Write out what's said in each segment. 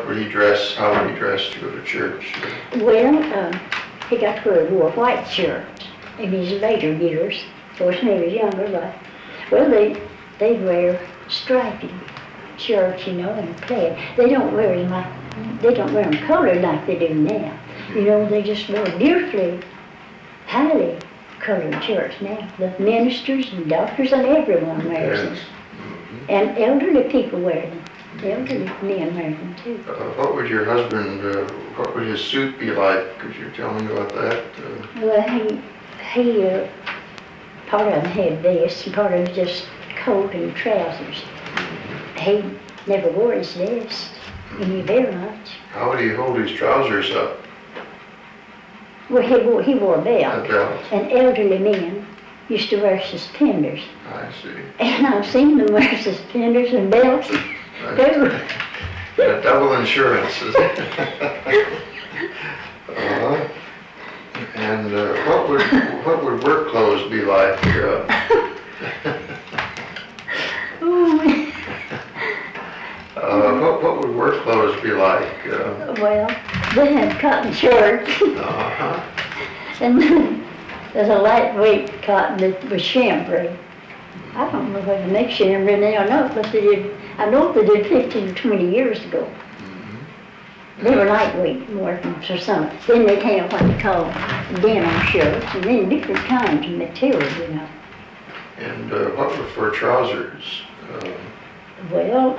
would he dress? How would he dress to go to church? Well, he got to wear a white shirt in his later years. Of course, when he was younger, well, they'd wear striped shirts, you know, and plaid. They don't wear them colored like they do now. You know, they just wear beautifully, highly colored shirts now. The ministers and doctors and everyone wears them. And elderly people wear them. The elderly men wear them too. What would your husband, what would his suit be like? Could you tell me about that? Well, he part of them had vests and part of them just coat and trousers. He never wore his vest any very much. How would he hold his trousers up? Well, he wore a A belt. belt. And elderly men used to wear suspenders. I see. And I've seen them wear suspenders and belts too. Yeah, double insurance. And what would work clothes be like? What would work clothes be like? Well, they had cotton shirts. Uh-huh. And then there's a lightweight cotton that was chambray. I don't know whether they make chambray now or not, but they did. I know they did 15 or 20 years ago. Mm-hmm. They were lightweight more than for some. Then they'd have what they call denim shirts, and then different kinds of material, you know. And what were for trousers? Well,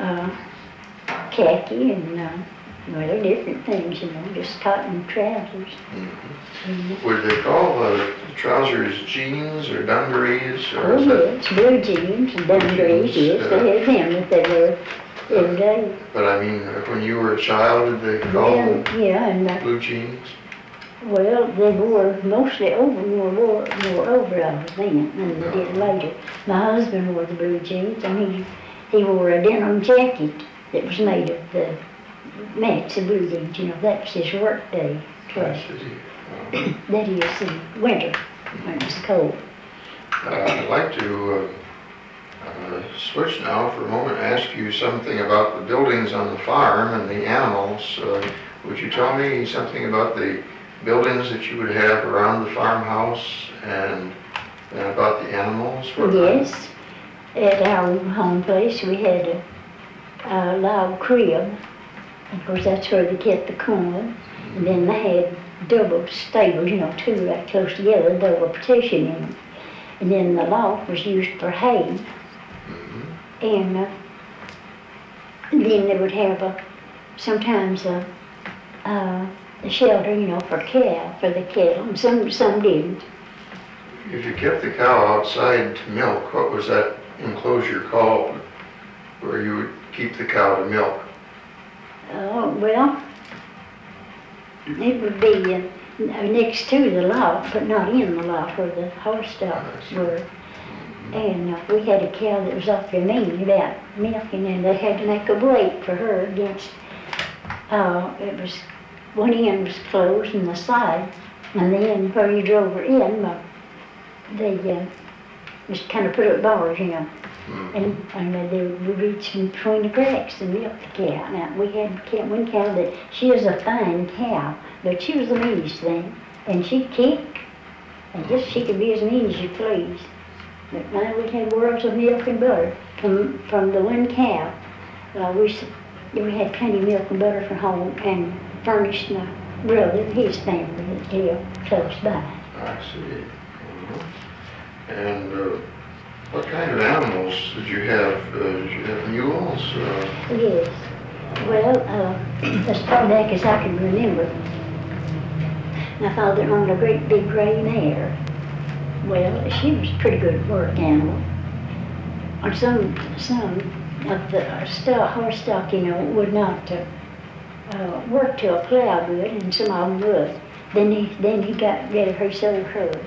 khaki and, well, different things, you know, just cotton trousers. Mm-hmm. Would they call the trousers jeans or dungarees? Or Oh, is that, yes, blue jeans and dungarees, yes, they had them that they were every day. but I mean, when you were a child, did they call them Yeah, and, blue jeans? well, they wore mostly more overalls then than they did later. My husband wore the blue jeans, and he wore a denim jacket that was made of the mats of blue jeans, you know, that was his work day I clothes. see. That is in winter, when it's cold. I'd like to switch now for a moment and ask you something about the buildings on the farm and the animals. Would you tell me something about the buildings that you would have around the farmhouse and about the animals? Yes, at our home place we had a log crib. Of course, that's where they kept the corn. And then they had double stables, you know, two right close together, double partition in them. And then the loft was used for hay. Mm-hmm. And then they would have sometimes a shelter, you know, for the cattle, and some didn't. If you kept the cow outside to milk, what was that enclosure called where you would keep the cow to milk? Well, it would be next to the loft, but not in the loft where the horse stock were. And we had a cow that was awfully mean about milking, and they had to make a break for her against, it was, one end was closed and the side, and then where you drove her in, they just kind of put up bars, you know. And they would reach in between the cracks and milk the cow. Now, we had one cow that, she was a fine cow, but she was the meanest thing. And she'd kick, and she could be as mean as you please. But now we'd had worlds of milk and butter from the one cow. We had plenty of milk and butter for home, and furnished my brother and his family that lived close by. I see. And what kind of animals did you have? Did you have mules? Yes. Well, as far back as I can remember, my father owned a great big gray mare. Well, she was a pretty good work animal. Or some of the horse stock, you know, would not work till a plow good, and some of them would. Then he got rid of her, sold her.